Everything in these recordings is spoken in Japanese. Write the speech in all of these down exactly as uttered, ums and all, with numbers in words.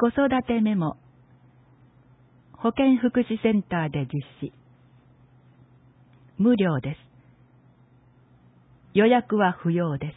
子育てメモ、保健福祉センターで実施。無料です。予約は不要です。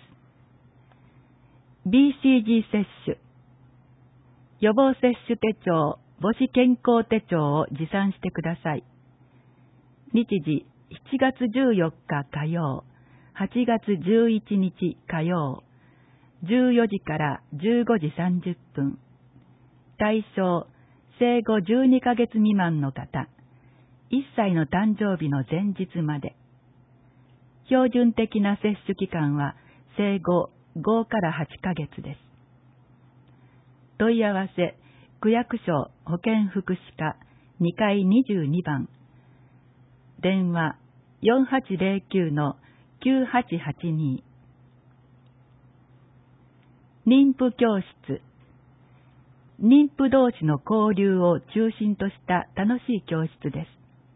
ビーシージー 接種、予防接種手帳、母子健康手帳を持参してください。日時、しちがつじゅうよっか火曜、はちがつじゅういちにち火曜、じゅうよじからじゅうごじさんじゅっぷん。対象、生後じゅうにかげつ未満の方、いっさいの誕生日の前日まで。標準的な接種期間は生後ごからはちかげつです。問い合わせ、区役所保健福祉課にかいにじゅうにばん。電話 よんはちゼロきゅう きゅうはちはちに。妊婦教室。妊婦同士の交流を中心とした楽しい教室です。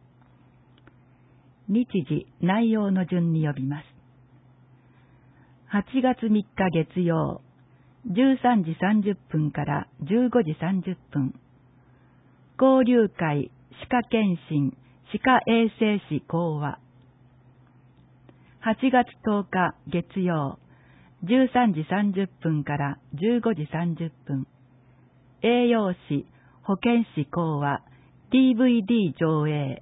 日時、内容の順に呼びます。はちがつみっか月曜、じゅうさんじさんじゅっぷんからじゅうごじさんじゅっぷん。交流会歯科検診歯科衛生士講話。はちがつとおか月曜、じゅうさんじさんじゅっぷんからじゅうごじさんじゅっぷん。栄養士保健師講話 ディーブイディー 上映。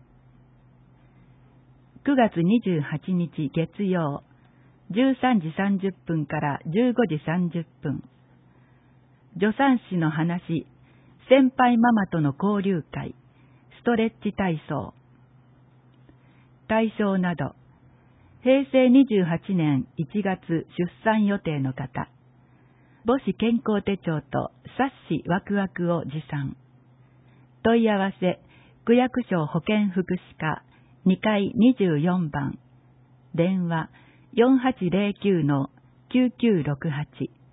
くがつにじゅうはちにち月曜、じゅうさんじさんじゅっぷんからじゅうごじさんじゅっぷん。助産師の話、先輩ママとの交流会、ストレッチ体操。対象など、へいせいにじゅうはちねんいちがつ出産予定の方、母子健康手帳と冊子ワクワクを持参。問い合わせ、区役所保健福祉課にかいにじゅうよんばん。電話 よんはちゼロきゅう きゅうきゅうろくはち。